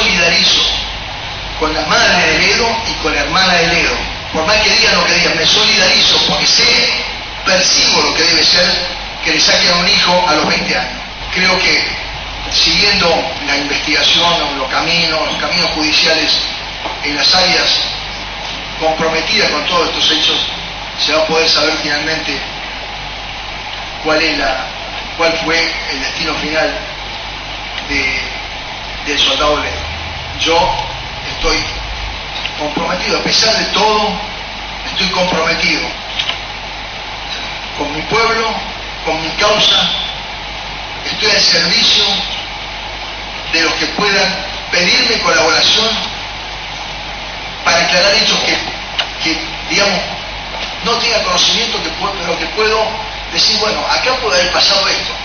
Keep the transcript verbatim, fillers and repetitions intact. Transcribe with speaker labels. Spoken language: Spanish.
Speaker 1: solidarizo con la madre de Ledo y con la hermana de Ledo. Por más que digan lo que digan, me solidarizo porque sé, percibo lo que debe ser que le saquen a un hijo a los veinte años. Creo que siguiendo la investigación, los caminos, los caminos judiciales en las áreas comprometidas con todos estos hechos, se va a poder saber finalmente cuál es la, cuál fue el destino final de, del soldado Ledo. Yo estoy comprometido, a pesar de todo, estoy comprometido con mi pueblo, con mi causa, estoy al servicio de los que puedan pedirme colaboración para aclarar hechos que, que digamos, no tenga conocimiento, que puedo, pero que puedo decir, bueno, acá puede haber pasado esto.